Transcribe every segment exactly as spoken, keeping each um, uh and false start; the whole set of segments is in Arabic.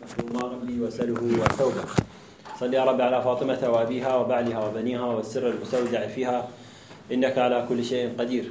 الله ربي وسله وثوبه. صل يا رب على فاطمة وأبيها وبعلها وبنيها والسر المستودع فيها إنك على كل شيء قدير.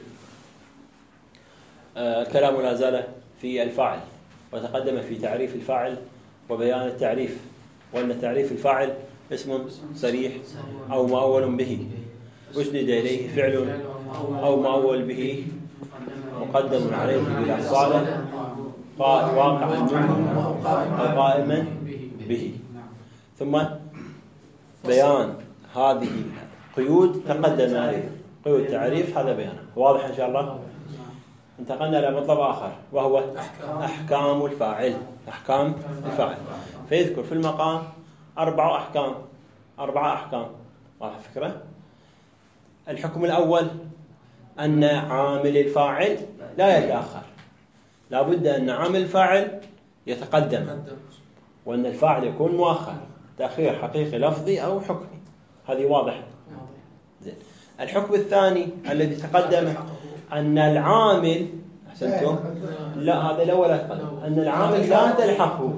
الكلام لا زال في الفاعل، وتقدم في تعريف الفاعل وبيان التعريف، وأن تعريف الفاعل اسم صريح أو مؤول به أسند إليه فعل أو مؤول به مقدم عليه بالأفعال واقعا منه أو قائما به. ثم بيان هذه القيود تقدم عليه قيود التعريف، هذا بيانه واضح إن شاء الله. انتقلنا إلى مطلب آخر وهو أحكام الفاعل. أحكام الفاعل فيذكر في المقام أربع أحكام أربع أحكام واضح فكرة. الحكم الأول أن عامل الفاعل لا يتأخر، لا بد أن عامل الفاعل يتقدم، وأن الفاعل يكون مؤخر تأخير حقيقي لفظي أو حكمي، هذه واضحة. الحكم الثاني الذي تقدم أن العامل أحسنتم لا هذا الأول أتقدم أن العامل لا تلحقه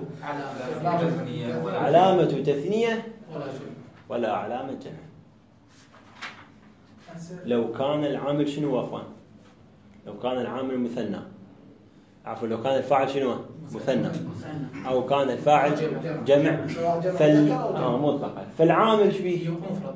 علامة تثنية ولا علامة جمع. لو كان العامل شنو وفان لو كان العامل مثنى عفوا لو كان الفاعل شنو مثنى أو كان الفاعل جمع فال آه مطلقا فالعامل ايش بيه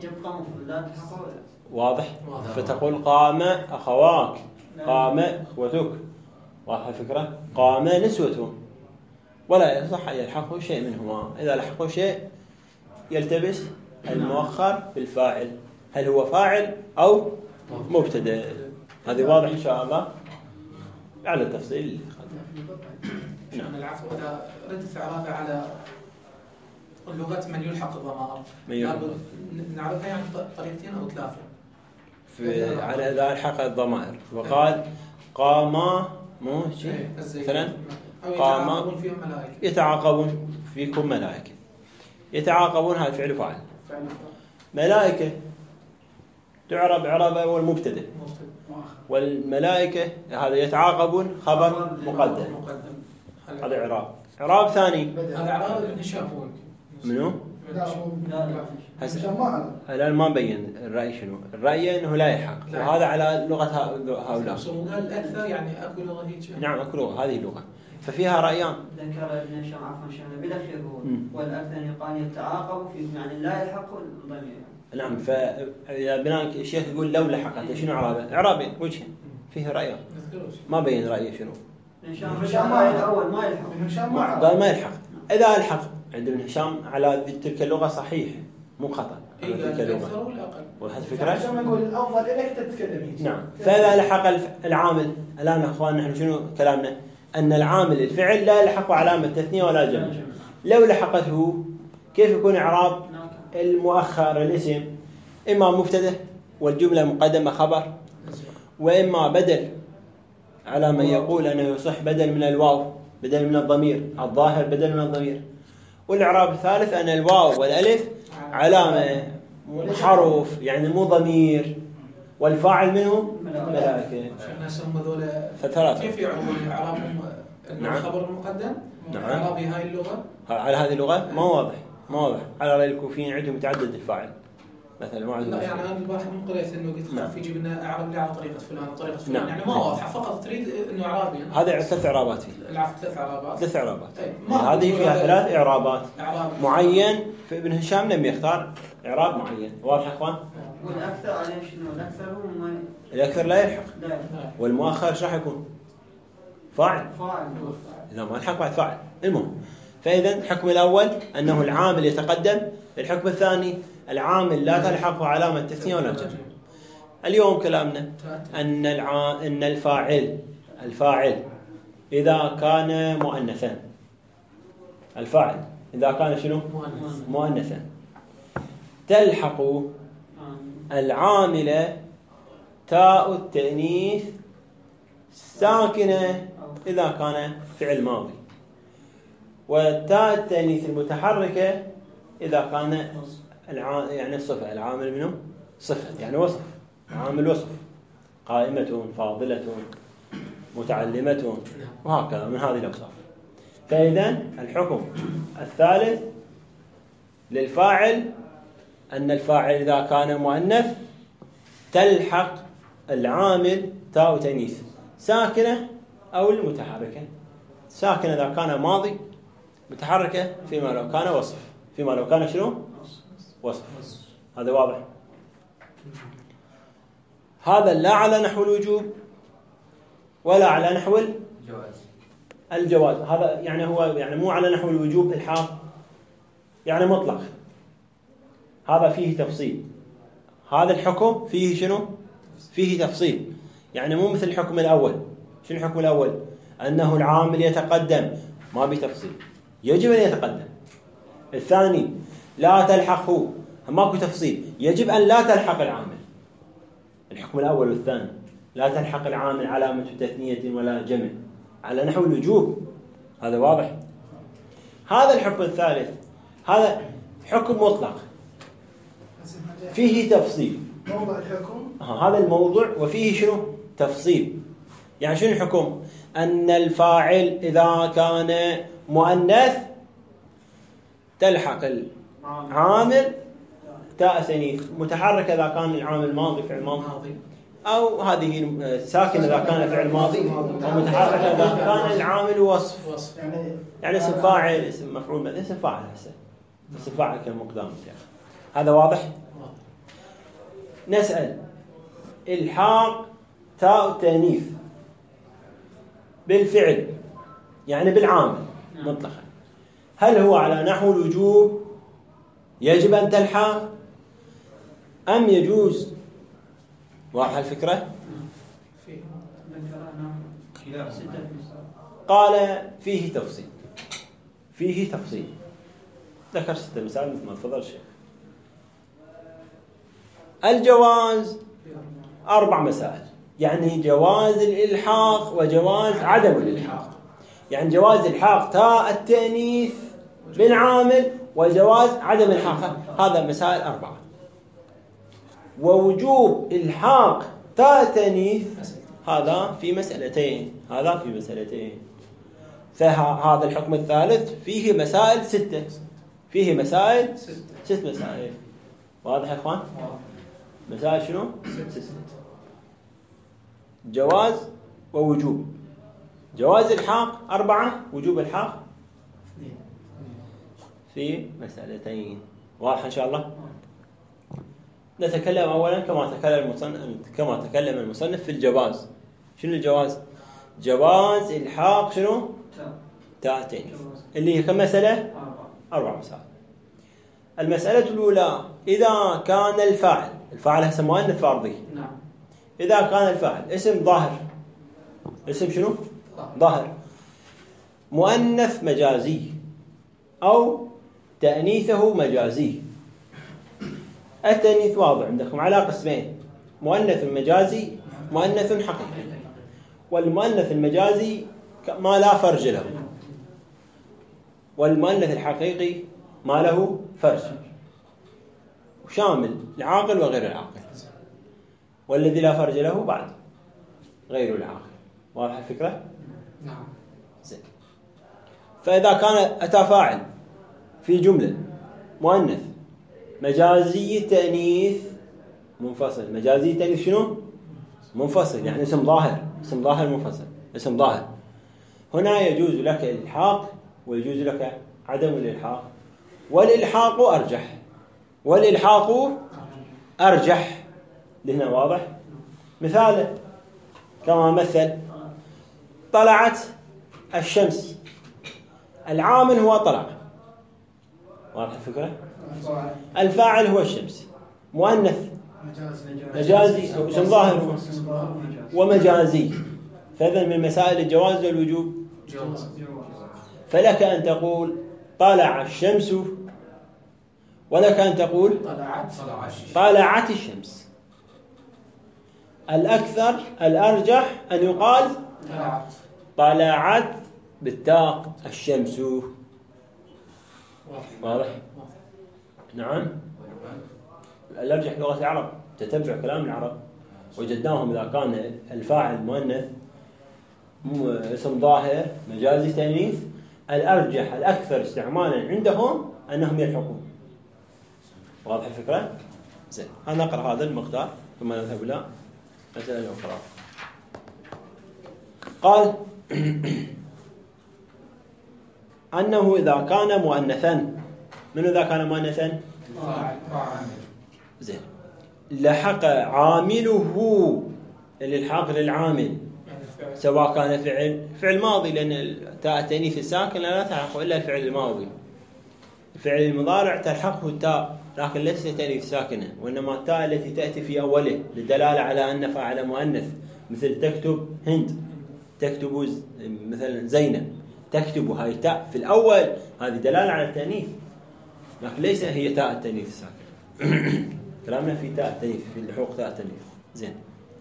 واضح. فتقول قام أخواك، قام أخوتك، واضح الفكرة. قام نسوة، ولا يصح أن يلحقه شيء منهما. إذا لحقه شيء يلتبس المؤخر بالفاعل، هل هو فاعل أو مبتدأ. هذه واضح إن شاء الله على التفصيل. نعم. العفو. إذا ردت إعرابه على لغة من يلحق الضمائر نعرفها يعني طريقتين أو ثلاثة. في على إذا الحق الضمائر وقال قام مو شيء مثلا قام يتعاقبون فيكم ملائكة. يتعاقبون هذا فعل فاعل. ملائكة تعرب إعرابه هو المبتدأ، والملائكة هذا يتعاقبون خبر مقدم، هذا إعراب. إعراب ثاني هذا إعراب ابن هشام. منو؟ الآن ما بين الرأي شنو. الرأي أنه لا يلحق، وهذا على لغة هؤلاء. قال أكثر يعني أكو لغة هيك. نعم أكو لغة، هذه اللغة ففيها رأيان. ذكر ابن هشام عفوا شأنه بالأخير هو والأكثر يقال يتعاقب في يعني لا يلحق الضمير. نعم. فإذا بناء الشيخ يقول لو لحقت شنو إعرابه؟ إعرابه وجه فيه رأيان ما بين رأيه شنو. ابن هشام الأول ما يلحق، قال ما يلحق. إذا الحق عند ابن هشام على تلك اللغة صحيح مو خطأ على تلك اللغة. وهذه فكرة. عشان نقول الأفضل إنك تتكلم. نعم. فإذا لحق العامل الآن أخوان نحن شنو كلامنا أن العامل الفعل لا يلحق علامة تثنية ولا جمع. لو لحقته كيف يكون إعراب المؤخر الاسم؟ إما مبتدأ والجملة المقدمة خبر، وإما بدل على من يقول أنه يصح بدل من الواو بدل من الضمير الظاهر بدل من الضمير. والإعراب الثالث أن الواو والألف علامة حرف يعني مو ضمير، والفاعل منه ملائكة. ثلاثة. كيف يعرفون إعرابهم الخبر المقدم؟ نعم. إعراب هاي اللغة على هذه اللغة ما واضح ما واضح. على رأي الكوفيين عندهم متعدد الفاعل مثلا ما عندهم. لا يعني أنا البارح من قريت إنه قلت نعم. خف يجيب لنا إعراب لي على طريقة فلان وطريقة فلان. نعم. يعني ما واضح فقط تريد إنه إعرابي. هذا ثلاث إعرابات فيه. العفو ثلاث إعرابات. ثلاث إعرابات. طيب. هذه فيها ثلاث إعرابات إعراب معين. فابن هشام لم يختار إعراب معين. واضح يا إخوان؟ والأكثر عليه شنو؟ الأكثر هو ما الأكثر لا يلحق. لا. والمؤخر ايش راح يكون؟ فاعل. فاعل. إذا ما الحق بعد فاعل. المهم فإذا الحكم الأول أنه العامل يتقدم. الحكم الثاني العامل لا تلحقه علامة تثنية ولا جمع. اليوم كلامنا أن الع... أن الفاعل الفاعل إذا كان مؤنثا الفاعل إذا كان شنو مؤنثا تلحق العامل تاء التأنيث ساكنة إذا كان فعل ماضي، والتاء التأنيث المتحركة إذا كان الع... يعني الصفة العامل منه صفة يعني وصف عامل وصف قائمة فاضلة متعلمة وهكذا من هذه الأوصاف. فإذا الحكم الثالث للفاعل أن الفاعل إذا كان مؤنث تلحق العامل تاء تأنيث ساكنة أو المتحركة. ساكنة إذا كان ماضي، متحركة فيما لو كان وصف، فيما لو كان شنو؟ وصف. هذا واضح. هذا لا على نحو الوجوب ولا على نحو الجواز. الجواز هذا يعني هو يعني مو على نحو الوجوب الحاق، يعني مطلق. هذا فيه تفصيل. هذا الحكم فيه شنو؟ فيه تفصيل. يعني مو مثل الحكم الأول. شنو الحكم الأول؟ أنه العامل يتقدم، ما بتفصيل، يجب أن يتقدم. الثاني لا تلحقه، ماكو تفصيل، يجب أن لا تلحق العامل. الحكم الأول والثاني لا تلحق العامل علامة تثنية ولا جمع على نحو الوجوب. هذا واضح. هذا الحكم الثالث هذا حكم مطلق فيه تفصيل. موضع الحكم هذا الموضوع وفيه شنو؟ تفصيل. يعني شنو الحكم؟ أن الفاعل إذا كان مؤنث تلحق العامل تاء تأنيث، متحرك إذا كان العامل ماضي فعل ماضي، أو هذه ساكن إذا كان فعل ماضي، ومتحرك إذا كان العامل وصف. يعني اسم فاعل، اسم مفعول، اسم فاعل هسه، اسم فاعل كالمقدام. هذا واضح؟ نسأل الحاق تاء تأنيث بالفعل يعني بالعامل مطلقا، هل هو على نحو الوجوب يجب أن تلحق أم يجوز؟ واضح الفكرة؟ قال فيه تفصيل. فيه تفصيل. ذكر ستة مثال مثل ما تفضل الشيخ. الجواز أربع مسائل، يعني جواز الإلحاق وجواز عدم الإلحاق. يعني جواز إلحاق تاء التأنيث بالعامل وجواز عدم الإلحاق، هذا مسائل أربعة. ووجوب إلحاق تاء التأنيث هذا في مسألتين، هذا في مسألتين. فهذا الحكم الثالث فيه مسائل ستة، فيه مسائل ست مسائل. واضح يا إخوان؟ مسائل شنو؟ ست. جواز ووجوب. جواز الحاق أربعة، وجوب الحاق في مسألتين. واضح إن شاء الله؟ نتكلم أولا كما تكلم المصنف كما تكلم المصنف في الجواز. شنو الجواز؟ جواز الحاق شنو؟ تاء تأنيث، اللي هي كم مسألة؟ أربع مسائل. المسألة الأولى إذا كان الفاعل، الفاعل هسه مؤنث فارضي. نعم. إذا كان الفاعل اسم ظاهر، اسم شنو؟ ظاهر، مؤنث مجازي أو تأنيثه مجازي. التأنيث واضح عندكم على قسمين، مؤنث مجازي، مؤنث حقيقي. والمؤنث المجازي ما لا فرج له، والمؤنث الحقيقي ما له فرج، شامل العاقل وغير العاقل. والذي لا فرج له بعد غير العاقل. واضح الفكرة؟ نعم. زين. فإذا كان أتى فاعل في جملة مؤنث مجازي تأنيث منفصل، مجازي تأنيث شنو؟ منفصل، يعني اسم ظاهر، اسم ظاهر منفصل، اسم ظاهر. هنا يجوز لك الإلحاق ويجوز لك عدم الإلحاق، والإلحاق أرجح، والإلحاق أرجح. لهنا واضح؟ مثال كما مثل طلعت الشمس، العامل هو طلع. واضح الفكرة؟ الفاعل هو الشمس، مؤنث مجازي أو اسم ظاهر ومجازي. فإذا من مسائل الجواز والوجوب جواز. فلك أن تقول طلع الشمس، ولك أن تقول طلعت طلعت الشمس. الأكثر الأرجح أن يقال طلعت طلعت بالتاء الشمس. واضح؟ نعم. الأرجح لغة العرب، تتبع كلام العرب، وجدناهم إذا كان الفاعل مؤنث اسم ظاهر مجازي تأنيث الأرجح الأكثر استعمالا عندهم أنهم يلحقون. واضح الفكرة؟ زين، نقرأ هذا المقدار ثم نذهب إلى مسألة أخرى. قال أنه إذا كان مؤنثا، من إذا كان مؤنثا؟ زين، لحق عامله، الإلحاق للعامل سواء كان فعل فعل ماضي، لأن تاء التأنيث الساكن لا تلحق إلا الفعل الماضي. الفعل المضارع تلحقه التاء لكن ليس تأنيث ساكنة، وإنما التاء التي تأتي في أوله للدلالة على أن فاعل مؤنث، مثل تكتب هند، تكتب مثلا زينب، تكتب، هاي تاء في الأول، هذه دلالة على التأنيث لكن ليس هي تاء التأنيث الساكنة. كلامنا في تاء التأنيث، في لحوق تاء التأنيث. زين،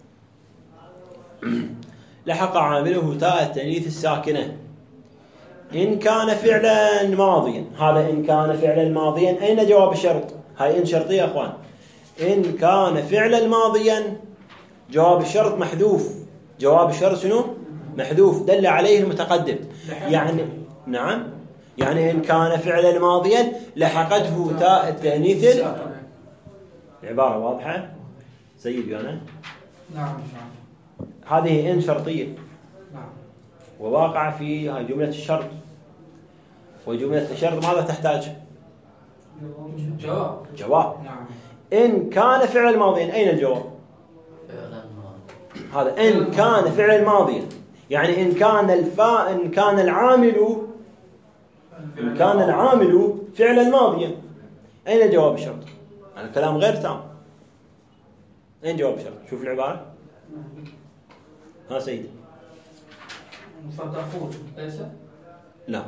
لحق عامله تاء التأنيث الساكنة إن كان فعلا ماضيا. هذا إن كان فعلا ماضيا، أين جواب الشرط؟ هاي إن شرطية أخوان. إن كان فعلا ماضيا جواب الشرط محذوف. جواب الشرط شنو؟ محذوف، دل عليه المتقدم. يعني نعم، يعني إن كان فعلا ماضيا لحقته تاء التأنيث. العبارة واضحة سيد أنا؟ نعم. هذه إن شرطية، نعم، وواقع في جملة الشرط. وجملة الشرط ماذا تحتاج؟ جواب. جواب. نعم. إن كان فعل ماضيا، أين الجواب؟ هذا إن كان فعل ماضيا، يعني إن كان الفاء إن كان العامل إن كان العامل فعلا ماضيا، أين جواب الشرط؟ يعني كلام غير تام. أين جواب الشرط؟ شوف العبارة. ها سيدي. مصدقون ليس؟ لا.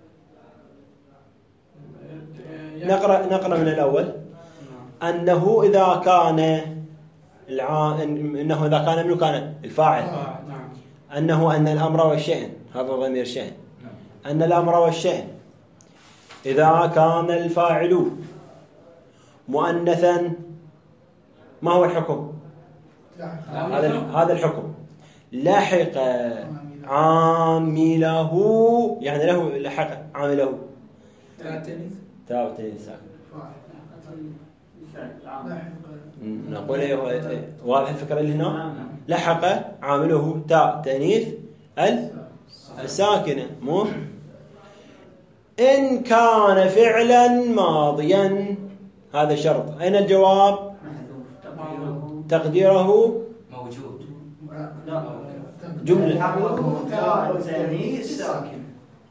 نقرأ نقرأ من الأول. أنه إذا كان الع... إنه إذا كان منه كان الفاعل. نعم. أنه أن الأمر والشأن، هذا ضمير شأن. أن الأمر والشأن إذا كان الفاعل مؤنثا، ما هو الحكم؟ هذا هذا الحكم. لحق عامله، يعني له لحق عامله تاء التأنيث ساكن. نقول ايه واضح الفكرة اللي هنا؟ لحق عامله تاء تأنيث الساكنة. مو إن كان فعلا ماضيا، هذا شرط. أين الجواب؟ تقديره موجود. جملة. تاء التأنيث ساكن.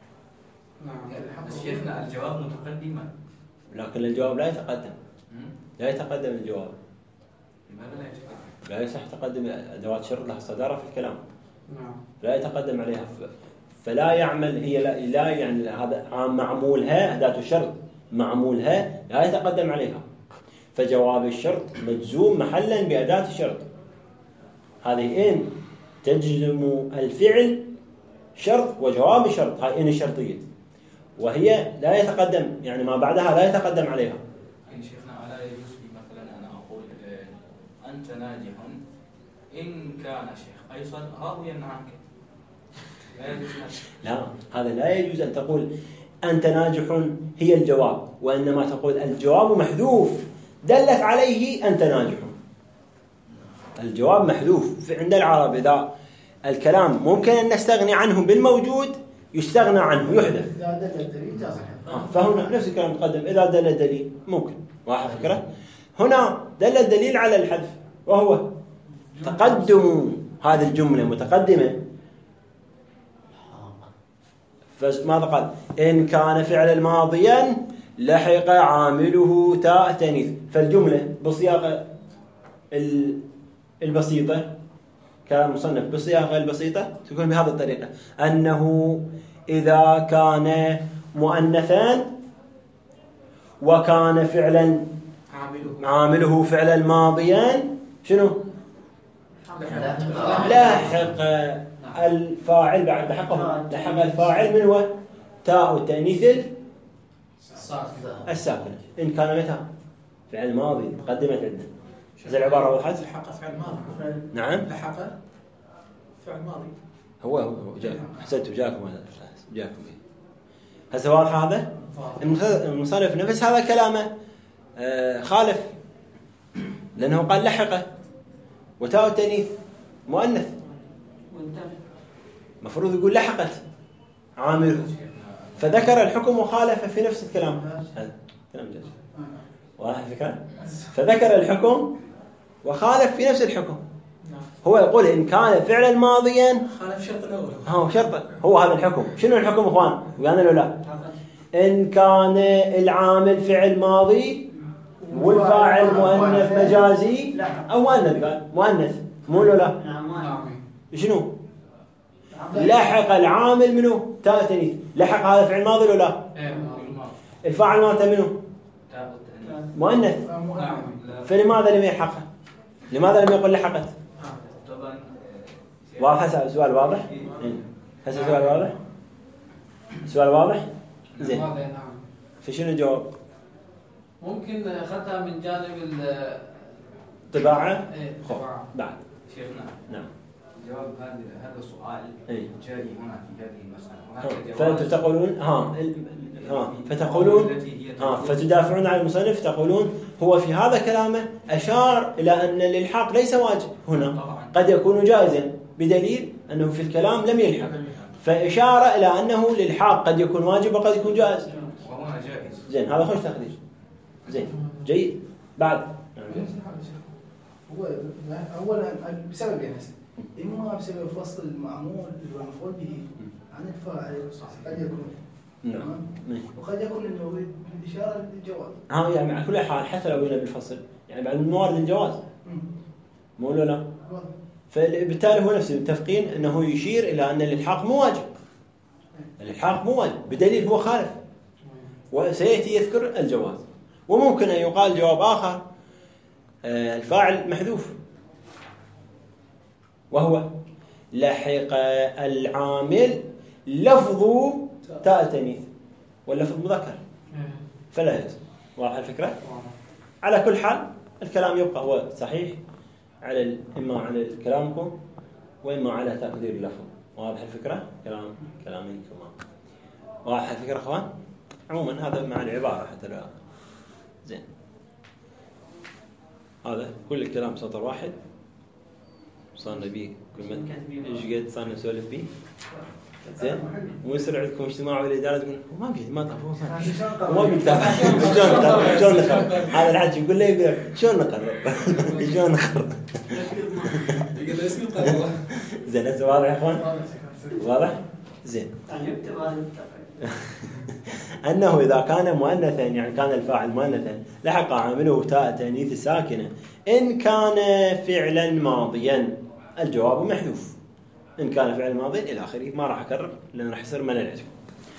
بس شيخنا الجواب متقدما، لكن الجواب لا يتقدم. لا يتقدم الجواب. لماذا لا يتقدم؟ لا يصح تقدم أدوات شرط لها صدارة في الكلام. نعم. لا يتقدم عليها، فلا يعمل هي لا, لا يعني هذا معمولها، أداة الشرط معمولها لا يتقدم عليها، فجواب الشرط مجزوم محلا بأداة الشرط. هذه إن تجزم الفعل شرط وجواب شرط، هاي إن الشرطية، وهي لا يتقدم يعني ما بعدها لا يتقدم عليها. إن شيخنا ألا يجوز لي مثلا أنا أقول أنت ناجح إن كان شيخ أيضا راضيا عنك، لا يجوز. لا، هذا لا يجوز أن تقول أنت ناجح هي الجواب، وإنما تقول الجواب محذوف دلت عليه أنت ناجح. الجواب محذوف عند العرب. إذا الكلام ممكن أن نستغني عنه بالموجود يستغنى عنه يحذف. إذا دل الدليل تصح. فهنا نفس الكلام تقدم إذا دل الدليل ممكن. واحد فكرة. هنا دل الدليل على الحذف، وهو تقدم هذه الجملة متقدمة. فماذا قال؟ إن كان فعل ماضيا لحق عامله تاء تأنيث. فالجملة بصياغة البسيطة كلام مصنف بصياغة البسيطة تكون بهذه الطريقة: أنه إذا كان مؤنثا وكان فعلا عامله, عامله فعلا ماضيا شنو؟ لاحق الفاعل بعد لحقه لحق الفاعل من هو؟ تاء التأنيث الساكنة. إن كان متى؟ فعل ماضي تقدمت عندنا. زي العبارة وضحت؟ لحق فعل ماضي. نعم. لحق فعل ماضي. هو هو جاء. حسنتوا جاكم هذا جاكم. هسه واضح هذا؟ المصنف نفس هذا كلامه آه خالف، لأنه قال لحقه وتاء التأنيث مؤنث، مفروض يقول لحقت عامل، فذكر الحكم وخالف في نفس الكلام. هذا كلام جيد، واضح الفكرة؟ فذكر الحكم وخالف في نفس الحكم. هو يقول إن كان فعلا ماضيا خالف شرط الأول، هو شرط، هو هذا الحكم. شنو الحكم إخوان؟ ويانا لو لا؟ إن كان العامل فعل ماضي والفاعل مؤنث مجازي أو مؤنث، قال مؤنث مو لو لا؟ شنو؟ لحق العامل منه تاء التأنيث، لحق هذا فعل ماضي ولا لا؟ الفاعل مالته منه مؤنث، فلماذا لم يلحقه؟ لماذا لم يقل لحقت؟ واضح؟ هسه السؤال واضح؟ هسه السؤال واضح؟ السؤال واضح؟ زين. في شنو الجواب؟ ممكن اخذها من جانب الطباعة؟ ايه الطباعة. بعد شيخنا نعم. جواب هذا هذا السؤال ايه؟ جاري هنا في هذه المسألة. فأنتم تقولون ها ها فتقولون ها فتدافعون عن المصنف، تقولون هو في هذا كلامه أشار إلى أن الإلحاق ليس واجب هنا، قد يكون جائزا بدليل أنه في الكلام لم يلحق، فإشارة إلى أنه الإلحاق قد يكون واجب وقد يكون جائز. وهنا جائز. زين، هذا خوش تقدير. زين جيد. بعد هو أولا بسببين، إما بسبب فصل المعمول والمفعول به عن الفاعل قد يكون، نعم، وقد يكون انه بالاشاره للجواز. ها يعني على كل حال حتى لو قلنا بالفصل يعني بعد من موارد الجواز مو ولا لا؟ فبالتالي هو نفسه متفقين انه يشير الى ان الالحاق مو واجب، الالحاق مو واجب بدليل هو خالف، وسياتي يذكر الجواز. وممكن ان يقال جواب اخر الفاعل محذوف، وهو لحق العامل لفظ تاء التأنيث واللفظ مذكر فلا يجوز. واضح الفكرة؟ على كل حال الكلام يبقى هو صحيح على إما على كلامكم وإما على تقدير اللفظ. واضح الفكرة؟ كلام كلامكم. واضح الفكرة أخوان؟ عموما هذا مع العبارة حتى لا. زين، هذا كل الكلام سطر واحد صارنا بيه كل ما إيش قد صارنا نسولف بيه. زين، ويصير عندكم اجتماع والإدارة تقول ما بي ما طفوا ما بيتابع شلون نقرر شلون نقرر هذا العجب يقول لي يقول شلون نقرر شلون نقرر يقول اسمي قرر. زين هسه واضح يا اخوان؟ واضح؟ زين. أنه إذا كان مؤنثا يعني كان الفاعل مؤنثا لحق عامله تاء التأنيث الساكنة إن كان فعلا ماضيا، الجواب محذوف. إن كان فعل ماضي إلى آخره، ما راح أكرر لأن راح يصير من العجب.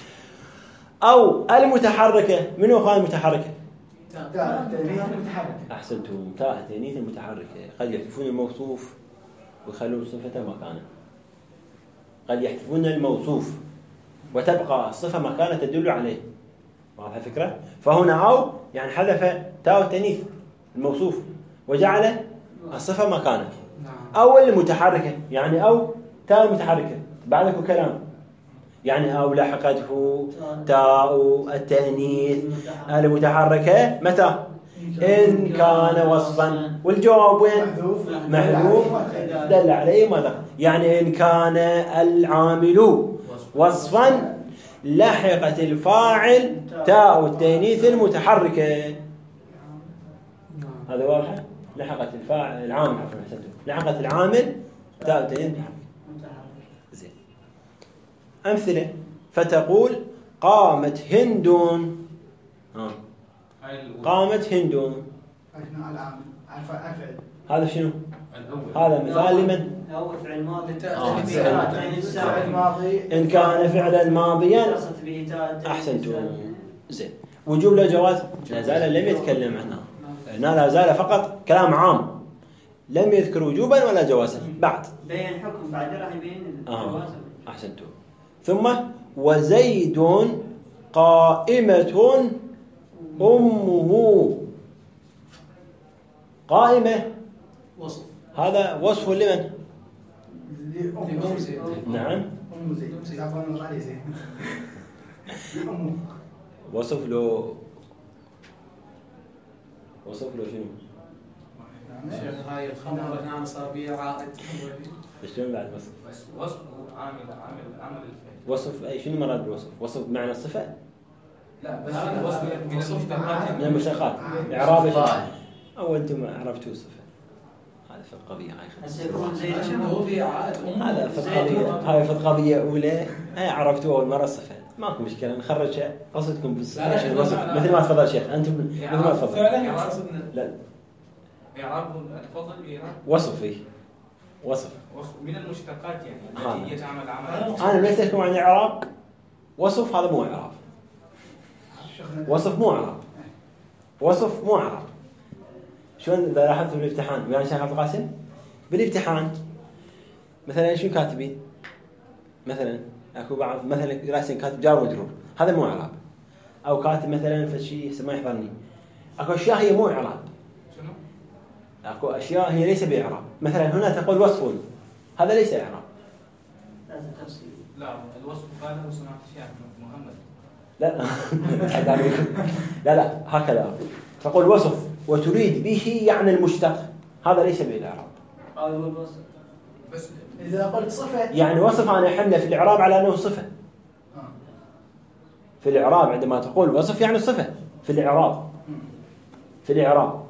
أو المتحركة، من هو قال المتحركة؟ تاء التأنيث المتحركة. أحسنتم، تاء التأنيث المتحركة قد يحذفون الموصوف ويخلون صفته مكانه، قد يحذفون الموصوف وتبقى الصفة مكانه تدل عليه. واضح الفكرة؟ فهنا أو يعني حذف تاء التأنيث الموصوف وجعل الصفة مكانه. أو المتحركة يعني أو تاء المتحركة بعدك كلام يعني أو لحقته تاء التأنيث المتحركة متى؟ إن كان وصفا، والجواب وين؟ محذوف دل عليه ماذا؟ يعني إن كان العامل وصفا لحقت الفاعل تاء التأنيث المتحركة. هذا واضح؟ لحقت الفاعل العامل لحقت العامل تاء التأنيث المتحركة. زين، أمثلة. فتقول قامت هند. ها قامت هند. هذا شنو؟ هذا مثال لمن؟ هو فعل ماضي. فعل ماضي إن كان فعلا ماضيا أحسنتم. زين، وجوب له جواز لا زال لم يتكلم عنه، هنا لا زال فقط كلام عام لم يذكر وجوبا ولا جوازا. بعد بين حكم بعد راح يبين الجواز. أحسنتم. ثم وزيد قائمة أمه. قائمة وصف، هذا وصف لمن؟ لأم زيد. نعم أم زيد. وصف له وصف له شنو؟ شيخ هاي الخمر هنا صار بيها عائد. شلون بعد وصف؟ وصف عامل عامل عامل الفعل. وصف أي شنو مراد بالوصف؟ وصف بمعنى الصفة؟ لا بس الوصف من المشتقات. من المشتقات. إعراب الفاعل. أو أنتم عرفتوا الصفة. هذا في القضية هاي. عشان هو في عائد أم. هذا في القضية هاي في القضية أولى هاي عرفتوا أول مرة الصفة. ماكو مشكلة نخرج قصدكم بالصفة. مثل ما تفضل شيخ أنتم مثل ما تفضل. فعلا قصدنا. لا. إعراب الفضل إعراب. وصف فيه. وصف. من المشتقات يعني التي يتعامل عمل. أنا ليس لكم عن إعراب. وصف هذا مو إعراب. وصف مو إعراب. وصف مو إعراب. شلون إذا لاحظت في الامتحان ويا شيخ عبد القاسم بالامتحان مثلا شو كاتبين؟ مثلا اكو بعض مثلا راسين كاتب جار ومجرور هذا مو إعراب. او كاتب مثلا في شيء ما يحضرني اكو اشياء هي مو إعراب. شنو؟ اكو اشياء هي ليس بإعراب. مثلا هنا تقول وصف هذا ليس إعراب. لازم تفصيل. لا الوصف قاله سمعت شيخ محمد. لا لا لا هكذا تقول وصف وتريد به يعني المشتق هذا ليس بالإعراب. قالوا الوصف. بس إذا قلت صفة يعني وصف أنا أحمله في الإعراب على أنه صفة. في الإعراب عندما تقول وصف يعني صفة في الإعراب. في الإعراب.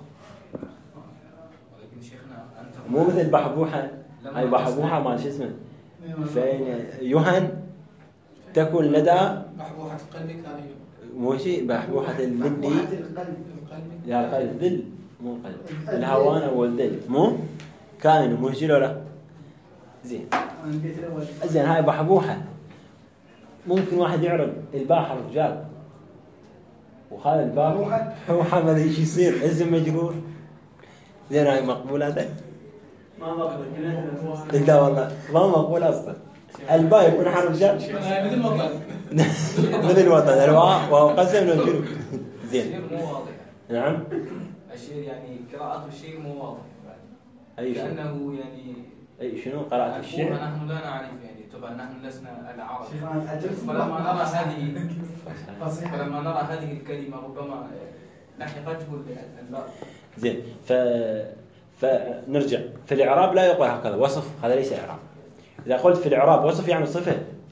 ولكن شيخنا أنت مو مثل بحبوحة. هاي بحبوحة ما شو اسمه. فين يوهن تكون لدى بحبوحة قلبك هذه. مو شيء بحبوحة الذل. يا القلب ذل مو القلب. الهوان أو الذل مو كائن مو شيء ولا زين. زين هاي بحبوحة. ممكن واحد يعرف الباء حرف جار وهذا الباء هو حمل ايش يصير اسم مجرور. زين هاي مقبول هذا؟ ما مقبول. لا والله ما مقبول اصلا. الباء يكون حرف جار مثل الوطن. مثل الوطن الواء وهو قسم لو شنو. زين الشير مو واضح. نعم. الشير يعني قراءة الشير مو واضح اي شيء لأنه يعني اي شنو قراءة الشيء. نحن لا نعرف يعني طبعا نحن لسنا العرب. فلما نرى هذه فلما نرى هذه الكلمة ربما لحقته الباء. زين ف فنرجع في الإعراب لا يقول هكذا وصف هذا ليس إعراب. إذا قلت في الإعراب وصف يعني صفة.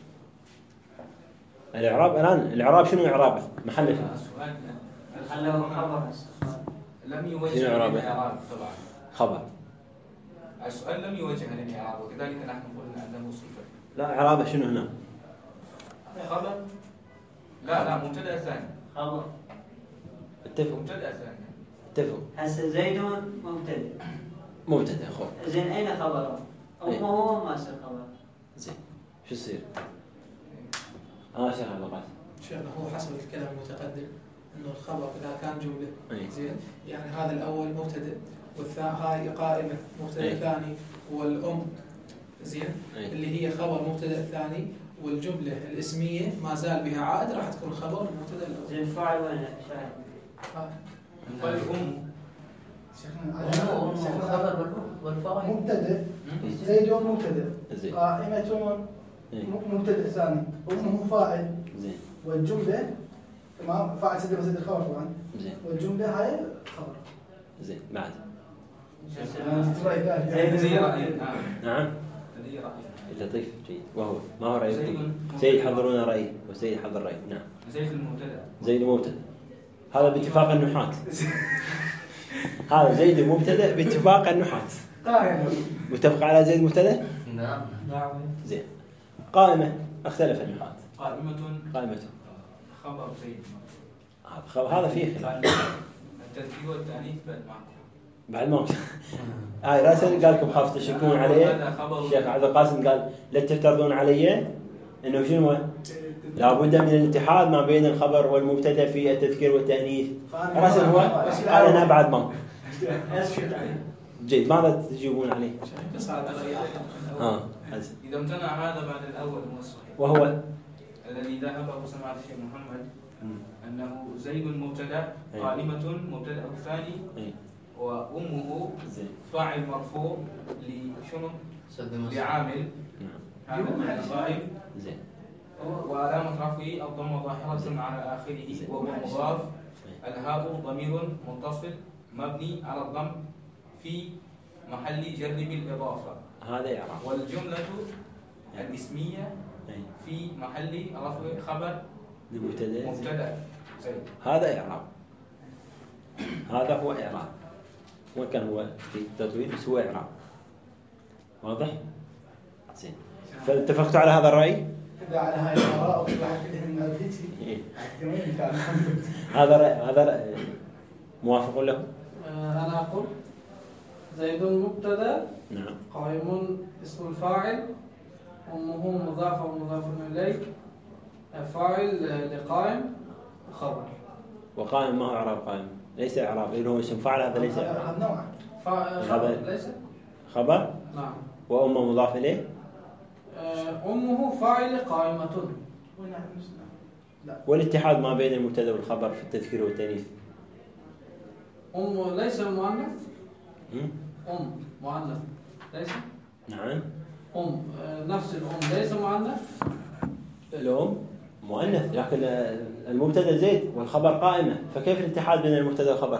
الإعراب الآن الإعراب شنو إعرابه؟ محله السؤال محله خبر. لم يوجه للإعراب طبعا. خبر. السؤال لم يوجه للإعراب وكذلك نحن قلنا أنه صفة. لا إعرابه شنو هنا؟ خبر. لا لا مبتدأ ثاني. خبر. اتفق. مبتدأ ثاني. اتفق. هسه زيد مبتدئ. مبتدأ خو. زين أين خبره؟ أو ما هو ما يصير خبر. زين شو يصير؟ آه شيخ عبد القاسم. شيخ هو حسب الكلام المتقدم إنه الخبر إذا كان جملة أي. زين يعني هذا الأول مبتدئ والثاني هاي قائمة مبتدئ ثاني والأم زين أي. اللي هي خبر مبتدئ ثاني والجملة الاسمية ما زال بها عائد راح تكون خبر المبتدئ الأول. زين الفاعل وين شاهد؟ فالأم خبر مبتدئ زيد مبتدئ قائمة مبتدئ ثاني أمه فاعل زين والجملة تمام فاعل سد وزد الخبر طبعا زين والجملة هاي خبر. زين بعد. زي رأي. نعم. زي رأي. لطيف جيد وهو ما هو رأيكم؟ سيد حضرون رأي وسيد حضر رأي. نعم. زيد المبتدأ. زيد مبتدأ. هذا باتفاق النحاة. هذا زيد مبتدأ باتفاق النحاة. متفق على زيد مبتدأ؟ نعم. زين. قائمة اختلف النحاة. قائمة. قائمة. خبر زيد. هذا فيه خلاف. التذكير والتأنيث بعد معكم. بعد ما هاي راسل قال لكم خاف تشكون عليه. الشيخ عبد القاسم قال لا تفترضون علي انه شنو لابد من الاتحاد ما بين الخبر والمبتدا في التذكير والتأنيث. راسل هو قال انا بعد ما جيد. ماذا تجيبون عليه؟ اه اذا امتنع هذا بعد الاول مو صحيح. وهو الذي ذهب ابو سماعه الشيخ محمد انه زيد مبتدا قائمه مبتدا ثاني وامه فاعل مرفوع لشنو؟ لعامل. هذا الغائب. زين. وعلامة رفعه الضمة ظاهرة على آخره وهو مضاف. الهاء ضمير متصل مبني على الضم في محل جر بالإضافة. هذا إعراب. والجملة الاسمية في محل رفع خبر المبتدأ مبتدأ. هذا إعراب. هذا هو إعراب. وين كان هو في التطوير بس هو إعراب. واضح؟ زين. فاتفقتوا على هذا الرأي؟ إذا على هاي الآراء وكل واحد يدهن مادتي. هذا رأي هذا رأي موافق له؟ أنا أقول زيد مبتدأ. نعم. قائم اسم الفاعل أمه مضاف ومضاف إليه فاعل لقائم خبر. وقائم ما هو إعراب قائم؟ ليس إعراب، إذا هو اسم فاعل هذا ليس إعراب. نوعا. خبر ليس. خبر؟ نعم. وأمه مضاف إليه؟ أمه فاعل قائمة. والاتحاد ما بين المبتدأ والخبر في التذكير والتأنيث. أم ليس مؤنث. أم؟ أم مؤنث ليس. نعم. أم نفس الأم ليس مؤنث. الأم مؤنث لكن المبتدأ زيد والخبر قائمة، فكيف الاتحاد بين المبتدأ والخبر؟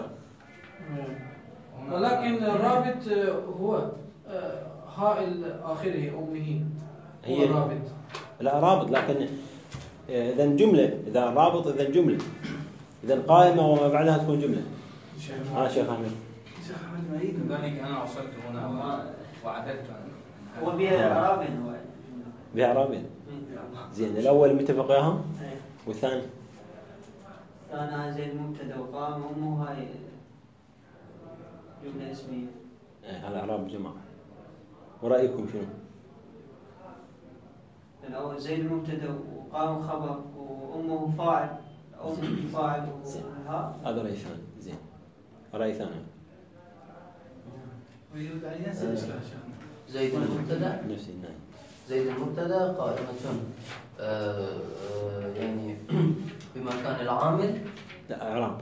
ولكن الرابط هو هاء آخره أمه هو رابط. لا رابط، لكن إذا جملة، إذا رابط إذا جملة، إذا قائمة وما بعدها تكون جملة. ها شيخ أحمد. شيخ أحمد مريض. لذلك أنا وصلت هنا وعدلت. هو بها إعراب هو. بها إعراب. زين. الأول متفق وياهم؟ والثاني؟ أنا زيد مبتدأ وقام أمه هاي جملة اسمية. هذا إعراب جماعة. ورأيكم شنو؟ الأول زيد مبتدأ وقام خبر وأمه فاعل أمه فاعل وها. هذا رأي ثاني. زين. رأي ثاني. زيد المبتدأ. نفسي نعم. زيد المبتدأ قائمة آه آه يعني بمكان العامل. لا إعراب.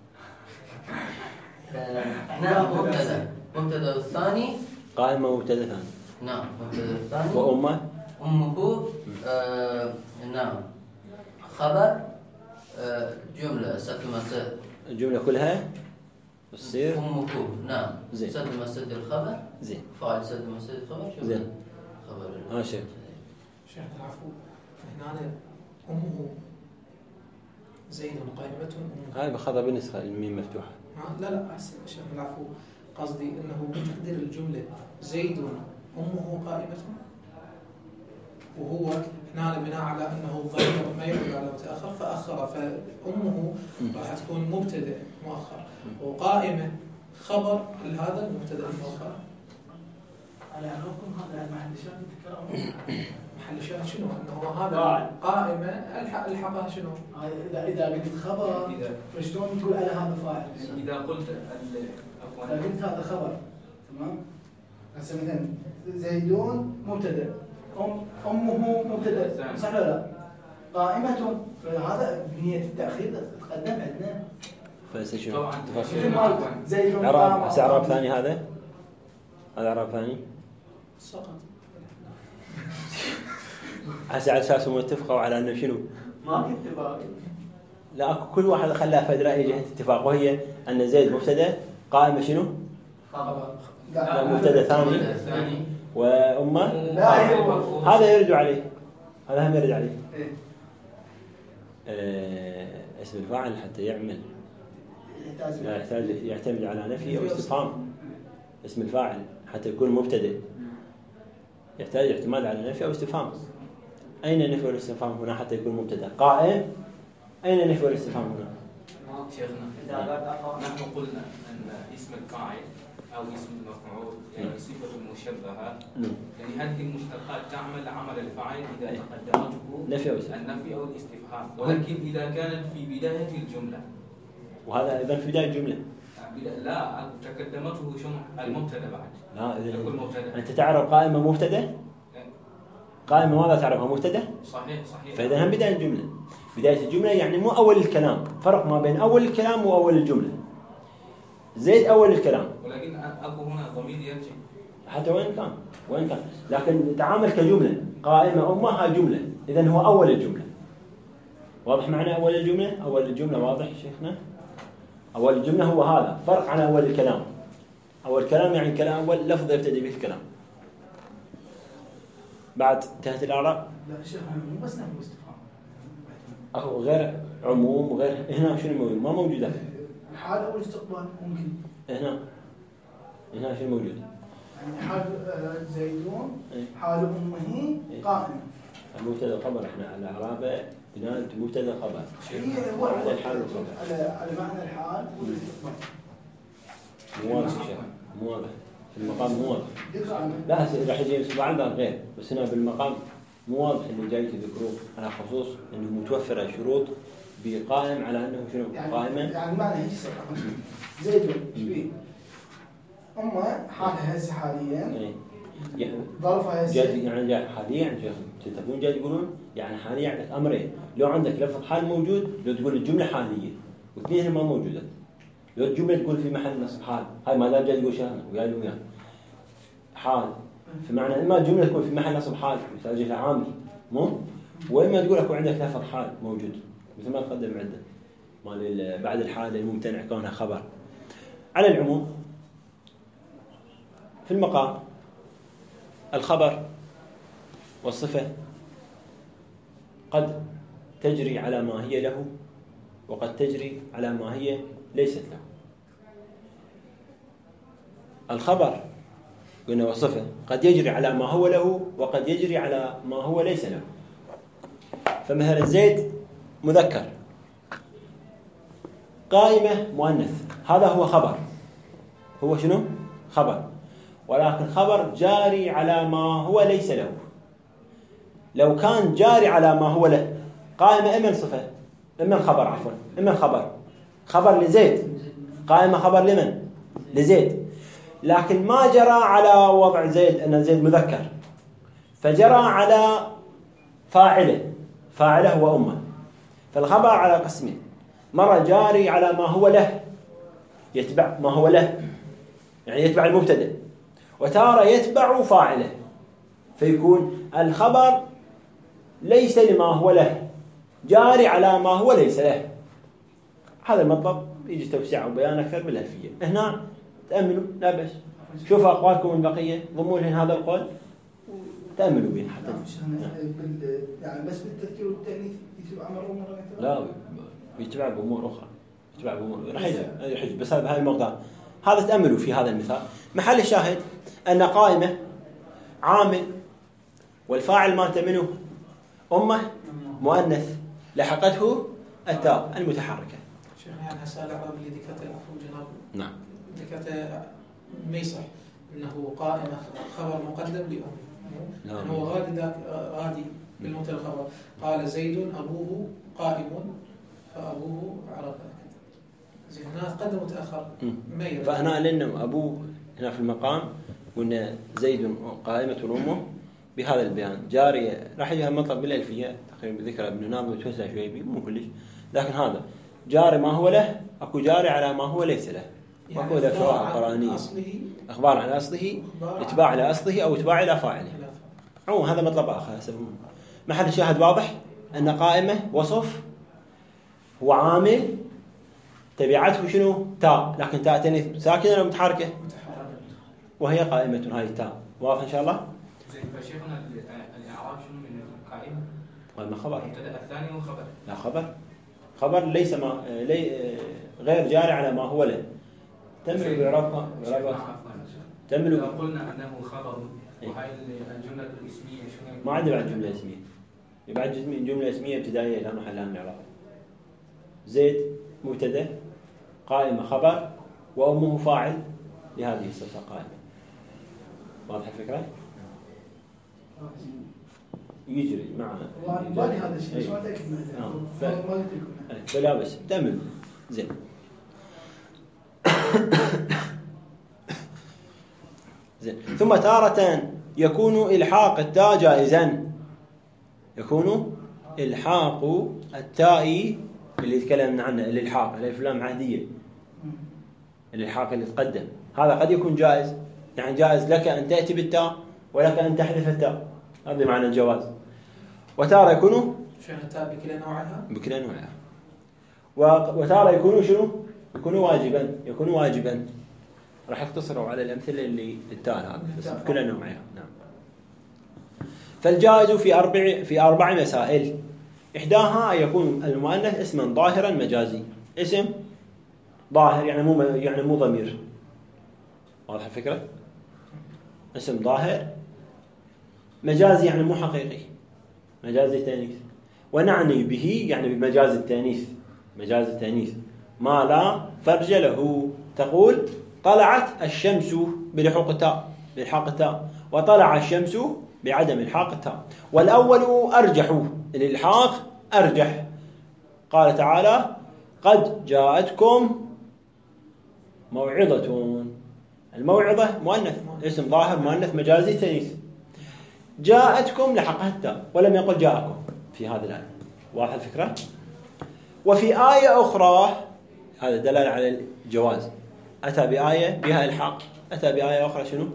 نعم مبتدأ. مبتدأ الثاني قائمة مبتدأ ثاني. نعم مبتدأ الثاني. وأمه أمه آه نعم خبر آه جملة سد مسد. الجملة كلها تصير أمه نعم. زين. سد مسد الخبر. زين. فاعل سد مسد الخبر. زين. خبر. ها شيخ. شيخ العفو. هنا أمه زين قائمة أمه. هاي بخطأ بالنسخة الميم مفتوحة. لا لا أحسن شيخ العفو. قصدي أنه بتقدير الجملة زيد أمه قائمة، وهو هنا بناء على أنه ضمير ما يدل على متأخر فأخر، فأمه راح تكون مبتدأ مؤخر، وقائمة خبر لهذا المبتدأ المؤخر. على حكم هذا محل شاهد تكرار. محل شاهد شنو؟ أنه هذا قائمة الحق الحقها شنو؟ إذا إذا قلت خبر فشلون تقول على هذا فاعل؟ إذا قلت إذا قلت هذا خبر تمام؟ هسه مثلا زيدون مبتدأ، أم أمه مبتدأ، صح ولا لا؟ قائمة، فهذا بنية التأخير تقدم عندنا. فهسه شنو؟ طبعا زيدون إعراب. هسه إعراب ثاني هذا؟ هذا إعراب ثاني؟ سقط. هسه على أساس متفقوا على أنه شنو؟ ما في اتفاق. لا أكو كل واحد خلاها فد رأي جهة اتفاق، وهي أن زيد مبتدأ قائمة شنو؟ خبر. مبتدأ ثاني وأمه. هذا يرد عليه. هذا هم يرد عليه. آه اسم الفاعل حتى يعمل لا يحتاج يعتمد على نفي أو استفهام. اسم الفاعل حتى يكون مبتدأ يحتاج اعتماد على نفي أو استفهام. أين النفي والاستفهام هنا حتى يكون مبتدأ؟ قائم. أين النفي والاستفهام هنا؟ شيخنا نحن قلنا أن اسم الفاعل أو اسم المفعول يعني صفة مشبهة، يعني هذه المشتقات تعمل عمل الفاعل إذا تقدمته نفي أو النفي أو الاستفهام، ولكن إذا كانت في بداية الجملة. وهذا إذا في بداية الجملة. لا تقدمته شنو؟ المبتدأ بعد. لا إذا مبتدأ. أنت تعرف قائمة مبتدأ؟ قائمة ماذا تعرفها؟ مبتدأ؟ صحيح صحيح. فإذا هم بداية الجملة. بداية الجملة يعني مو أول الكلام، فرق ما بين أول الكلام وأول الجملة. زيد أول الكلام. ولكن أبو هنا ضمير يرجع. حتى وين كان؟ وين كان؟ لكن تعامل كجملة. قائمة أمها جملة. إذن هو أول الجملة. واضح معنى أول الجملة؟ أول الجملة واضح شيخنا؟ أول الجملة هو هذا، فرق عن أول الكلام. أول الكلام يعني الكلام أول لفظ يبتدي به الكلام. بعد انتهت الآراء؟ لا شيخ مو بس نفي واستفهام. أو غير عموم وغير هنا شنو موجود؟ ما موجودة. حال أو الاستقبال ممكن. هنا هنا شنو موجود؟ يعني حال زيدون حال أمه قائمة. المبتدا خبر احنا على اعرابه بناء مبتدا خبر. هو على الحال والخبر. على على معنى الحال والاستقبال. مو واضح شيء، مو واضح. في المقام مو واضح. لا راح يجي بعد غير، بس هنا بالمقام مو واضح اللي جاي تذكروه على خصوص انه متوفره شروط بقائم على انه شنو يعني قائما. يعني معنى هيك يصير زيدون ايش بيه؟ أمه حالها هسه حاليا. يعني ظرفها هسه. جاي يعني جاي حاليا يعني تتفقون جاي تقولون يعني حاليا عندك امرين، لو عندك لفظ حال موجود لو تقول الجمله حاليه، واثنين ما موجوده. لو الجمله تقول في محل نصب حال، هاي ما دام جاي تقول شهر وياي وياي حال، فمعنى اما الجمله تكون في محل نصب حال يحتاج لها عامل مو، واما تقول اكو عندك لفظ حال موجود مثل ما تقدم عندنا مال بعد الحال الممتنع كونها خبر. على العموم في المقام الخبر والصفة قد تجري على ما هي له وقد تجري على ما هي ليست له. الخبر قلنا والصفة قد يجري على ما هو له وقد يجري على ما هو ليس له. فمثلا زيد مذكر، قائمة مؤنث، هذا هو خبر. هو شنو؟ خبر، ولكن خبر جاري على ما هو ليس له. لو كان جاري على ما هو له قائمة إما صفة إما خبر عفوا إما خبر خبر لزيد، قائمة خبر لمن؟ لزيد، لكن ما جرى على وضع زيد أن زيد مذكر، فجرى على فاعله، فاعله هو أمه. فالخبر على قسمين، مرة جاري على ما هو له يتبع ما هو له يعني يتبع المبتدأ، وتارة يتبع فاعله فيكون الخبر ليس لما هو له جاري على ما هو ليس له. هذا المطلب يجي توسيع وبيان أكثر بالألفية. هنا تأملوا لا بأس، شوفوا أقوالكم البقية ضموا لهم هذا القول تأملوا بين حتى يعني بس بالتذكير والتأنيث يتبع أمر أمور. لا يتبع بأمور أخرى، يتبع بأمور راح يحج بس بهذا المقدار. هذا تأملوا في هذا المثال. محل الشاهد أن قائمة عامل والفاعل مالته منه أمه مؤنث لحقته التاء المتحركة. شيخ يعني هسه الأعراب اللي ذكرته المفروض جناب نعم ذكرته ما يصح إنه قائمة خبر مقدم لأمه. نعم. هو غادي ذاك غادي بالمبتدا الخبر قال زيد أبوه قائم فأبوه عرف زين هنا تقدم وتأخر ما يرد. فهنا لأنه أبوه هنا في المقام قلنا زيد قائمة أمه بهذا البيان جارية. راح يجي المطلب بالألفية تقريبا ذكر ابن ناظم وتوسع شوي بيه مو كلش، لكن هذا جاري ما هو له أكو جاري على ما هو ليس له. يعني وأكو ذا شرائع قرآنية أخبار عن أصله اتباع إلى أصله أو اتباع إلى فاعله. عموما هذا مطلب آخر. محل الشاهد واضح أن قائمة وصف هو عامل تبعته شنو؟ تاء، لكن تاء تانيث ساكنة ولا متحركة؟ وهي قائمة. هاي التاء واضح إن شاء الله؟ زين فشيخنا الإعراب شنو من القائمة؟ قائمة خبر. الثاني هو خبر. لا خبر. خبر ليس ما لي غير جاري على ما هو له. تملوا بإعرابها إعرابها. تملوا. لو قلنا أنه خبر وهاي الجملة الاسمية شنو؟ ما عندي بعد جملة اسمية. بعد جملة اسمية ابتدائية لا محل لها من إعراب. زيد مبتدأ قائمة خبر وأمه فاعل لهذه الصفة قائمة. واضح الفكرة؟ يجري معنا. بالي هذا الشيء ما أتأكد منه. ف... فلا بس تأمل زين. زين. ثم تارة يكون إلحاق التاء جائزا. يكون إلحاق التاء اللي تكلمنا عنه الإلحاق الألف لام عهدية. الإلحاق اللي تقدم هذا قد يكون جائز، يعني جائز لك أن تأتي بالتاء ولك أن تحذف التاء، هذا معنى الجواز. وتارة يكون شنو التاء بكلا نوعها؟ بكلا نوعها. وتارة يكون شنو؟ يكون واجبا، يكون واجبا. راح اختصروا على الأمثلة اللي التاء هذا بكلا نوعها. نعم. فالجائز في أربع في أربع مسائل. إحداها أن يكون المؤنث اسما ظاهرا مجازي. اسم ظاهر يعني مو يعني مو ضمير. واضح الفكرة؟ اسم ظاهر مجازي يعني مو حقيقي، مجازي تانيث. ونعني به يعني بمجاز التانيث، مجاز التانيث ما لا فرج له. تقول طلعت الشمس بلحوق التاء، بإلحاق التاء، وطلع الشمس بعدم إلحاق التاء. والأول أرجح، الإلحاق أرجح. قال تعالى قد جاءتكم موعظة. الموعظة مؤنث، اسم ظاهر مؤنث مجازي تانيث. جاءتكم لحقها التاء ولم يقل جاءكم في هذه الآية. واضح الفكرة؟ وفي آية أخرى هذا دلالة على الجواز، أتى بآية بها إلحاق، أتى بآية أخرى شنو؟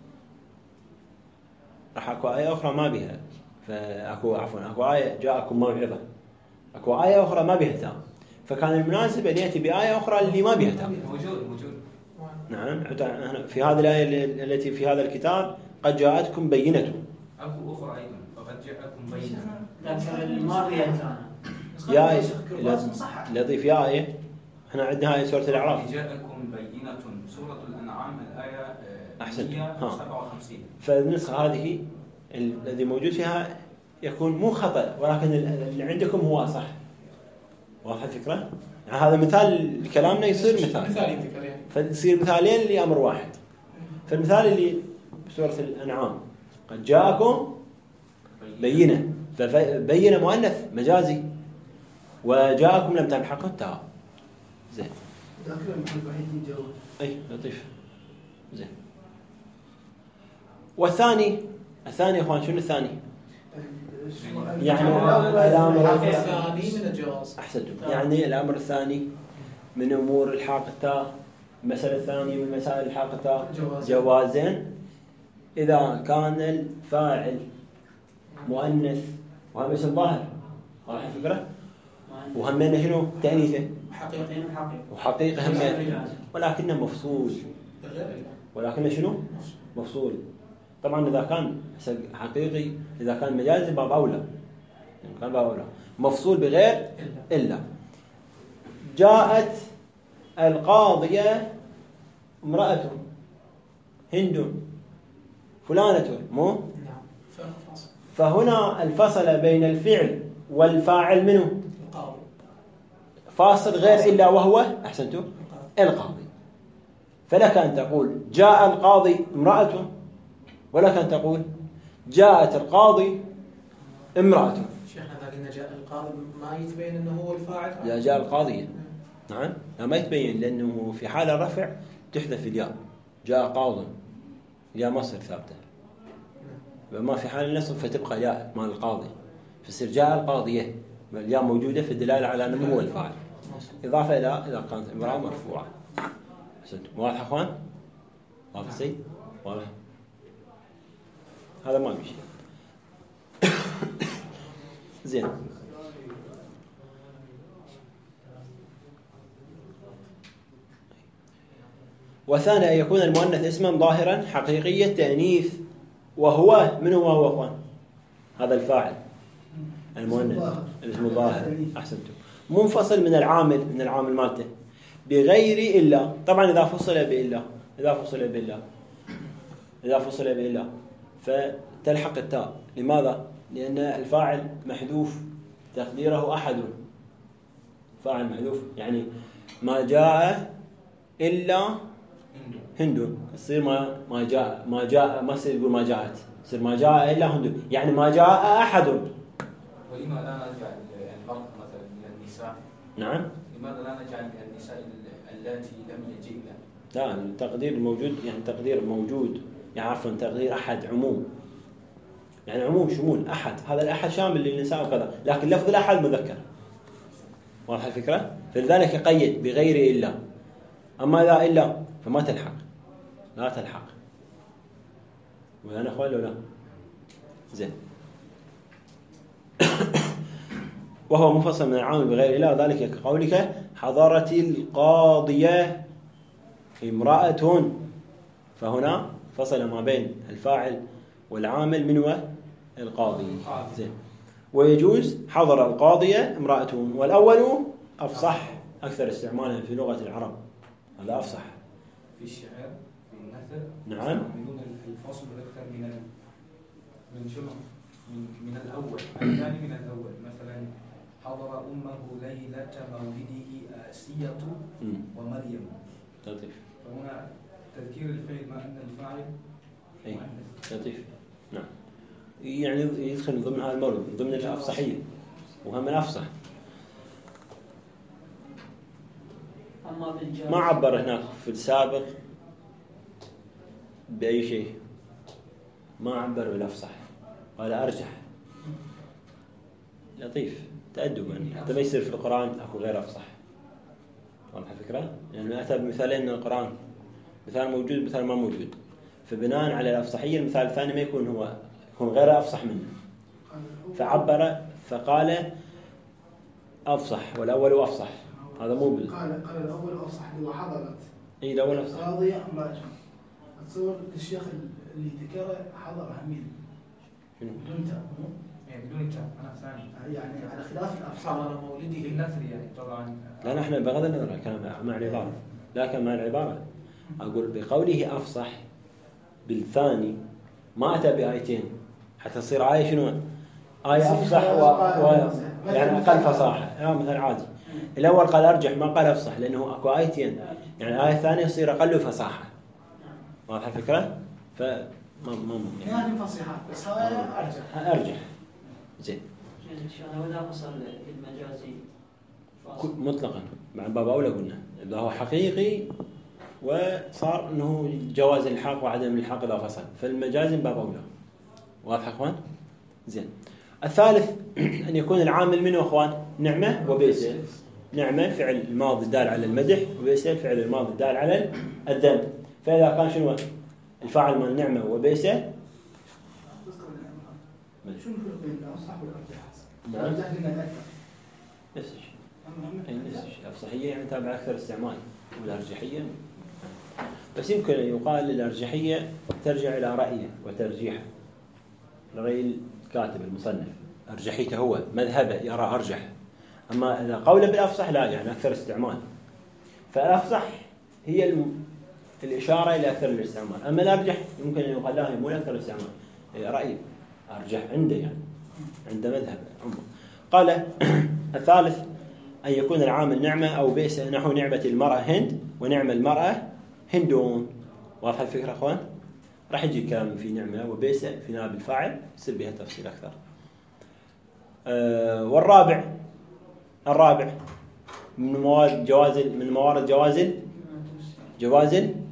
راح أكو آية أخرى ما بها، فأكو عفوا أكو آية جاءكم موعظة، أكو آية أخرى ما بها تاء، فكان المناسب أن يأتي بآية أخرى اللي ما بها تاء. موجود موجود. نعم. في هذه الآية التي في هذا الكتاب قد جاءتكم بينة. أكو أخرى أيضا فقد جاءكم بينة. لكن الماضية يا آية لطيف يا آية. احنا عندنا هاي سورة الأعراف. جاءكم بينة سورة الأنعام الآية أحسن. مئة وسبعة وخمسين. فالنسخة هذه الذي موجود فيها يكون مو خطأ، ولكن اللي عندكم هو صح. واضح الفكرة؟ يعني هذا مثال لكلامنا يصير مثال. مثالين ذكر يعني. فيصير مثالين لأمر واحد. فالمثال اللي بسورة الأنعام قد جاءكم بينة، فبينة مؤنث مجازي، وجاءكم لم تلحقوا التاء. زين. ذاكر المحل الوحيد مجاوب. أي لطيف. زين. والثاني الثاني يا اخوان شنو الثاني؟ يعني الامر الثاني من الجواز. احسنتم. يعني الامر الثاني من امور الحاق التاء، المساله الثانيه من مسائل الحاق التاء جوازين اذا كان الفاعل مؤنث وهم اسم ظاهر. واضح الفكره؟ وهمنا شنو تانيثه حقيقي وحقيقي وحقيقه همين، ولكنه مفصول. ولكنه شنو مفصول. طبعا إذا كان حقيقي، إذا كان مجازي باب أولى، يعني كان باب أولى. مفصول بغير إلا. جاءت القاضية امرأة هند فلانة مو؟ فهنا الفصل بين الفعل والفاعل منه فاصل غير إلا وهو أحسنتم القاضي. فلك أن تقول جاء القاضي امرأة، ولك أن تقول جاءت القاضي امرأة. شيخنا إذا قلنا جاء القاضي ما يتبين أنه هو الفاعل؟ لا، جاء القاضي نعم لا ما يتبين، لأنه في حال الرفع تحذف الياء. جاء قاض الياء مصر ثابتة، وما في حال النصب فتبقى ياء مال القاضي، فيصير جاء القاضية الياء موجودة في الدلالة على أنه هو الفاعل، إضافة إلى إذا كانت امرأة مرفوعة. واضح أخوان؟ واضح سيد؟ واضح. هذا ما بيشي. زين. وثاني أن يكون المؤنث اسما ظاهرا حقيقي التأنيث، وهو من هو هو أخوان؟ هذا الفاعل المؤنث الاسم الظاهر. أحسنتم. منفصل من العامل، من العامل مالته بغير إلا. طبعا إذا فصل بإلا، إذا فصل بإلا إذا فصل بإلا فتلحق التاء. لماذا؟ لأن الفاعل محذوف تقديره أحد. فاعل محذوف يعني ما جاء إلا هند، يصير ما ما جاء ما جاء ما يصير يقول ما جاءت، يصير ما جاء إلا هند، يعني ما جاء أحد. ولما لا نجعل المرأة مثلا من النساء؟ نعم. لماذا لا نجعل النساء اللاتي لم يجئن؟ لا، التقدير موجود، يعني تقدير موجود، يعني عفوا تقدير أحد عموم، يعني عموم شمول أحد، هذا الأحد شامل للنساء وكذا، لكن لفظ الأحد مذكر. واضح الفكرة؟ فلذلك يقيد بغير إلا. أما إذا إلا فما تلحق، لا تلحق. وأنا أخوان لو لا زين. وهو منفصل من العامل بغير إله، ذلك كقولك حضرت القاضية امرأة، فهنا فصل ما بين الفاعل والعامل من هو القاضي. زين. ويجوز حضر القاضية امرأة، والأول أفصح أكثر استعمالا في لغة العرب، هذا أفصح في الشعر في النثر. نعم. يستعملون الفصل أكثر من من شنو؟ من من الأول، الثاني من الأول. مثلا حضر أمه ليلة مولده آسية ومريم. لطيف. فهنا تذكير الفعل مع أن الفاعل مؤنث. لطيف. نعم. يعني يدخل ضمن هذا المولد، ضمن الأفصحية، وهم الأفصح. ما عبر هناك في السابق بأي شيء، ما عبر بالأفصح ولا أرجح. لطيف. تأدبا حتى ما يصير في القرآن أكو غير أفصح. واضح الفكرة؟ يعني أتى بمثالين من القرآن، مثال موجود مثال ما موجود، فبناء على الأفصحية المثال الثاني ما يكون هو، يكون غير أفصح منه، فعبر فقال أفصح والأول أفصح. هذا مو بال... قال قال الأول أفصح اللي هو حضرت. إيه الأول أفصح. قاضية امرأة. أتصور الشيخ اللي ذكره حضر همين. شنو؟ بدون تاء. يعني بدون تاء. أنا ثاني. يعني على خلاف الأفصح. حضر مولده في النثر يعني طبعا. لا نحن بغض النظر كان مع العبارة، لكن مع العبارة أقول بقوله أفصح بالثاني ما أتى بآيتين حتى تصير آية شنو؟ آية أفصح و... و... يعني أقل فصاحة. آه مثل عادي. الأول قال أرجح ما قال أفصح لأنه أكو آيتين، يعني الآية الثانية يصير أقل فصاحة. واضح الفكرة؟ فما ما يعني هذه فصيحة بس هذا أرجح. أرجح. زين. وإذا وصل المجازي مطلقا مع باب أولى قلنا إذا هو حقيقي وصار أنه جواز الحاق وعدم الحاق إذا فصل، فالمجاز باب أولى. واضح أخوان؟ زين. الثالث أن يكون العامل منه أخوان نعمة وبئس. نعمة فعل الماضي الدال على المدح، وبئس فعل الماضي الدال على الذم. فإذا كان شنو الفاعل من نعمة وبئس؟ شنو الفرق بين الأفصح والأرجح؟ الأرجح لنا الأكثر. نفس الشيء. أي نفس الشيء. الأفصحية يعني تابع أكثر استعمال، والأرجحية بس يمكن أن يقال الأرجحية ترجع إلى رأيه وترجيحه، رأي الكاتب المصنف أرجحيته هو مذهبه يرى أرجح. أما إذا قوله بالأفصح لا، يعني أكثر استعمال. فالأفصح هي الم... الإشارة إلى أكثر الاستعمال، أما الأرجح يمكن أن يقال لا مو أكثر استعمال، رأي أرجح عنده، يعني عنده مذهب عمر. قال الثالث أن يكون العامل نعمة أو بئس، نحو نعمة المرأة هند ونعمة المرأة هندون. واضح الفكرة أخوان؟ راح يجي كلام في نعمة وبئس في نائب الفاعل يصير بها تفصيل أكثر. أه والرابع الرابع من موارد جواز من موارد جواز جواز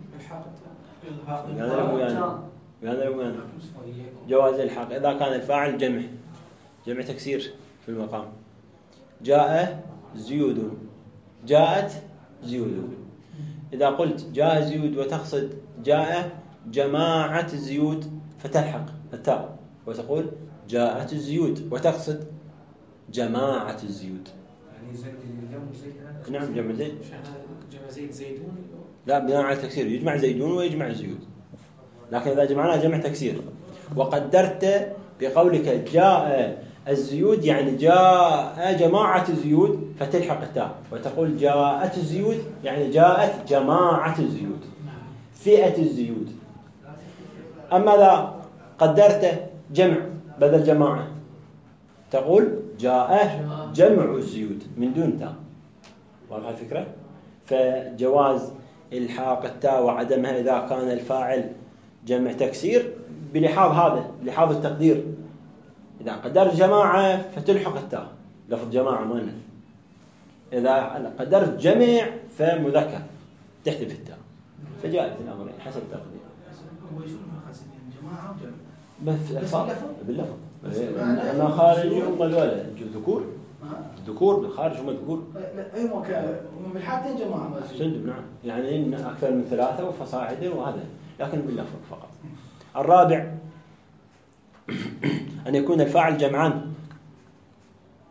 يعني جواز الحق إذا كان الفاعل جمع جمع تكسير في المقام. جاء زيود، جاءت زيود. إذا قلت جاء زيود وتقصد جاء جماعة الزيود فتلحق التاء وتقول جاءت الزيود وتقصد جماعة الزيود. يعني زيد جمع زيد. نعم جمع زيد. جمع زيد زيدون. لا بناء على التكسير يجمع زيدون ويجمع زيود، لكن إذا جمعناه جمع تكسير وقدرت بقولك جاء الزيود يعني جاء جماعة الزيود فتلحق التاء وتقول جاءت الزيود يعني جاءت جماعة الزيود فئة الزيود. أما إذا قدرت جمع بدل جماعة تقول جاء جمع الزيود من دون تاء. واضح الفكرة؟ فجواز الحاق التاء وعدمها إذا كان الفاعل جمع تكسير بلحاظ هذا لحاظ التقدير. إذا قدرت جماعة فتلحق التاء لفظ جماعة مؤنث، إذا قدرت جمع فمذكر تحذف التاء، فجاءت الأمرين حسب التقدير. هو شو المقصد جماعة وجمع؟ بس باللفظ باللفظ أنا خارج هم الولد ذكور ذكور بالخارج هم ذكور. لا أيوة بالحالتين جماعة. سندب نعم يعني إن أكثر من ثلاثة وفصاعد وهذا، لكن باللفظ فقط. الرابع أن يكون الفاعل جمعان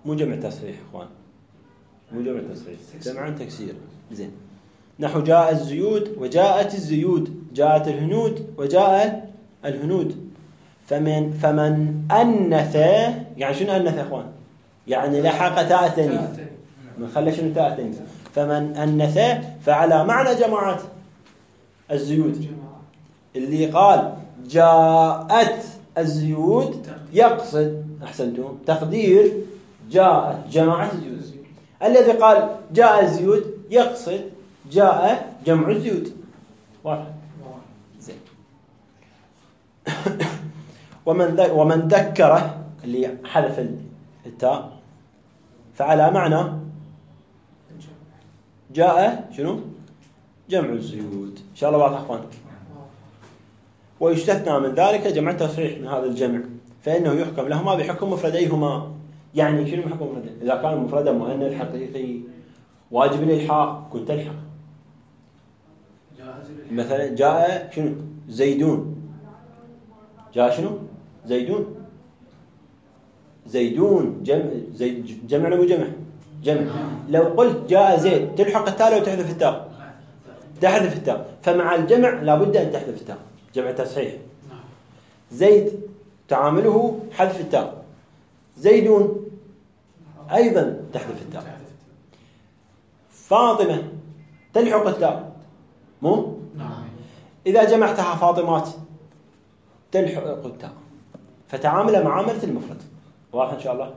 مو جمع تصحيح اخوان، مو جمع تصحيح، جمع تكسير. زين. نحو جاء الزيود وجاءت الزيود، جاءت الهنود وجاء الهنود. فمن فمن أنث، يعني شنو أنث يا اخوان؟ يعني لحق تاء التانيث، من خلى شنو تاء التانيث. فمن أنث فعلى معنى جماعات الزيود. اللي قال جاءت الزيود يقصد، أحسنتم، تقدير جاءت جماعة الزيود. الذي قال جاء الزيود يقصد جاء جمع الزيود. واضح؟ زين. ومن ومن ذكره، اللي حذف التاء، فعلى معنى جاء شنو؟ جمع الزيود. إن شاء الله واضح أخوان. ويستثنى من ذلك جمع التصحيح من هذا الجمع، فإنه يحكم لهما بحكم مفرديهما. يعني شنو حكم مفرد؟ إذا كان مفردا مؤنث حقيقي واجب الإلحاق كنت تلحق. مثلا جاء شنو؟ زيدون. جاء شنو؟ زيدون. زيدون جمع، زيد جمع ولا مو جمع؟ جمع. لو قلت جاء زيد تلحق التاء لو تحذف التاء؟ تحذف التاء. فمع الجمع لابد أن تحذف التاء، جمع تصحيح. زيد تعامله حذف التاء، زيدون أيضا تحذف التاء. فاطمة تلحق التاء، مو؟ إذا جمعتها فاطمات تلحق التاء، فتعامل معاملة المفرد. واضح إن شاء الله؟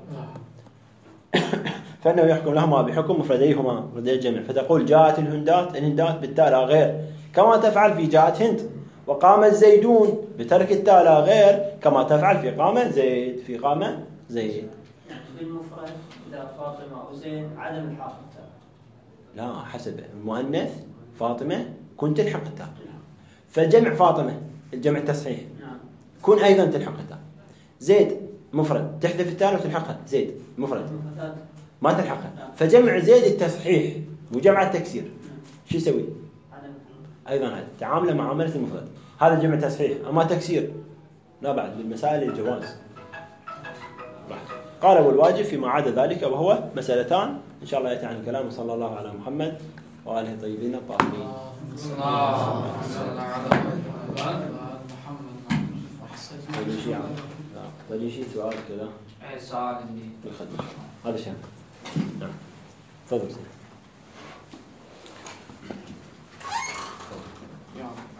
فإنه يحكم لهما بحكم مفرديهما، مفردي الجمع. فتقول جاءت الهندات، الهندات بالتاء لا غير، كما تفعل في جاءت هند. وقام الزيدون بترك التاء لا غير، كما تفعل في قام زيد، في قام زيد. يعني بالمفرد إذا فاطمة أو زيد عدم الحاق التاء. لا، حسب المؤنث فاطمة كنت تلحق التاء. فجمع فاطمة الجمع التصحيح كن أيضا تلحق التاء. زيد مفرد تحذف التاء وتلحقها، زيد مفرد ما تلحقها. فجمع زيد التصحيح وجمع التكسير شو يسوي؟ أيضا هذا تعامله معاملة المفرد. هذا جمع تصحيح. أما تكسير لا، بعد بالمسائل الجواز. قال والواجب فيما عدا ذلك، وهو مسألتان إن شاء الله يأتي عن الكلام. وصلى الله على محمد وآله الطيبين الطاهرين. صلى الله على محمد. طيب شيء طيب شيء سؤال كذا. أي سؤال عندي. الخدمة هذا شيء. نعم. تفضل. يلا.